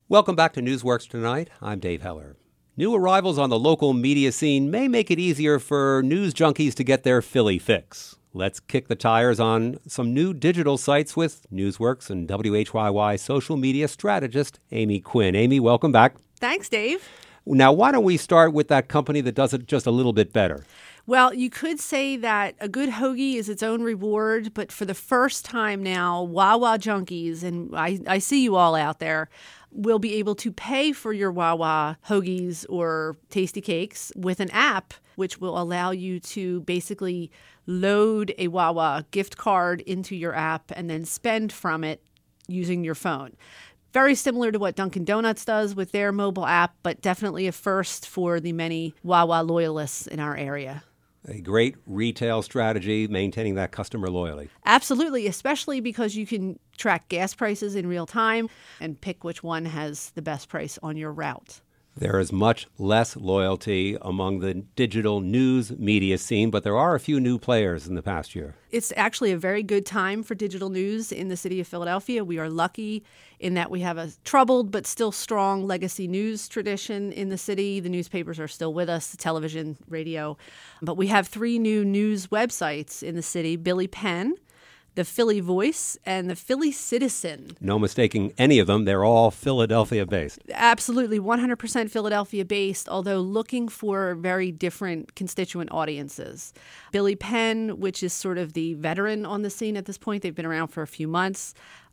Welcome back to Newsworks Tonight. I'm Dave Heller. New arrivals on the local media scene may make it easier for news junkies to get their Philly fix. Let's kick the tires on some new digital sites with Newsworks and WHYY social media strategist Amy Quinn. Amy, welcome back. Thanks, Dave. Now, why don't we start with that company that does it just a little bit better? Well, you could say that a good hoagie is its own reward, but for the first time now, Wawa junkies, and I see you all out there, will be able to pay for your Wawa hoagies or tasty cakes with an app, which will allow you to basically load a Wawa gift card into your app and then spend from it using your phone. Very similar to what Dunkin' Donuts does with their mobile app, but definitely a first for the many Wawa loyalists in our area. A great retail strategy, maintaining that customer loyalty. Absolutely, especially because you can track gas prices in real time and pick which one has the best price on your route. There is much less loyalty among the digital news media scene, but there are a few new players in the past year. It's actually a very good time for digital news in the city of Philadelphia. We are lucky in that we have a troubled but still strong legacy news tradition in the city. The newspapers are still with us, the television, radio. But we have 3 new news websites in the city: Billy Penn, the Philly Voice, and the Philly Citizen. No mistaking any of them. They're all Philadelphia-based. Absolutely, 100% Philadelphia-based, although looking for very different constituent audiences. Billy Penn, which is sort of the veteran on the scene at this point. They've been around for a few months.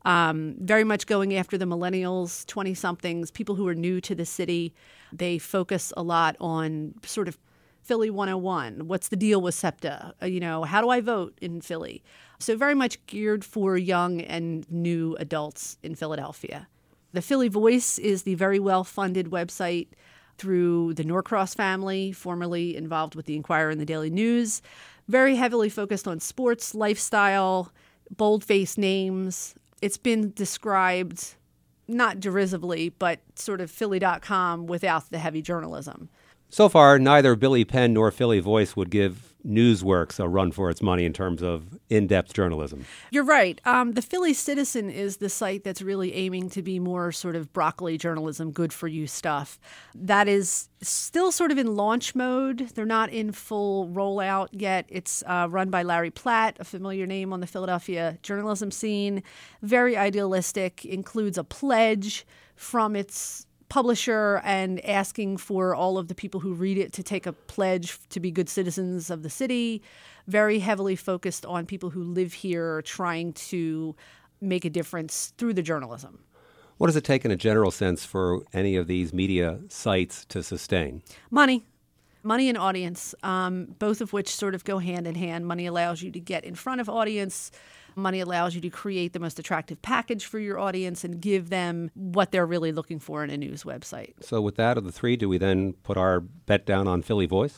Very much going after the millennials, 20-somethings, people who are new to the city. They focus a lot on sort of Philly 101. What's the deal with SEPTA? How do I vote in Philly? So very much geared for young and new adults in Philadelphia. The Philly Voice is the very well-funded website through the Norcross family, formerly involved with the Inquirer and the Daily News. Very heavily focused on sports, lifestyle, bold-faced names. It's been described, not derisively, but sort of Philly.com without the heavy journalism. So far, neither Billy Penn nor Philly Voice would give Newsworks a run for its money in terms of in-depth journalism. You're right. The Philly Citizen is the site that's really aiming to be more sort of broccoli journalism, good-for-you stuff. That is still sort of in launch mode. They're not in full rollout yet. It's run by Larry Platt, a familiar name on the Philadelphia journalism scene. Very idealistic, includes a pledge from its publisher and asking for all of the people who read it to take a pledge to be good citizens of the city. Very heavily focused on people who live here trying to make a difference through the journalism. What does it take in a general sense for any of these media sites to sustain? Money and audience, both of which sort of go hand in hand. Money allows you to get in front of audience. Money allows you to create the most attractive package for your audience and give them what they're really looking for in a news website. So with that, of the 3, do we then put our bet down on Philly Voice?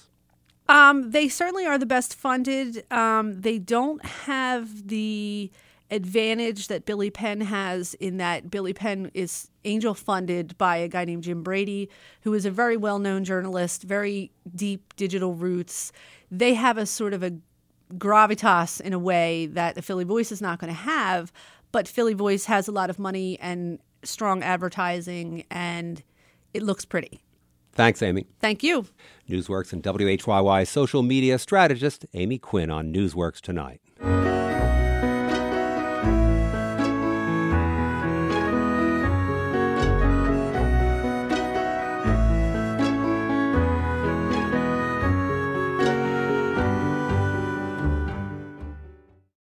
They certainly are the best funded. They don't have the advantage that Billy Penn has in that Billy Penn is angel funded by a guy named Jim Brady, who is a very well-known journalist, very deep digital roots. They have a sort of a gravitas in a way that the Philly Voice is not going to have, but Philly Voice has a lot of money and strong advertising, and it looks pretty. Thanks, Amy. Thank you. Newsworks and WHYY social media strategist Amy Quinn on Newsworks Tonight.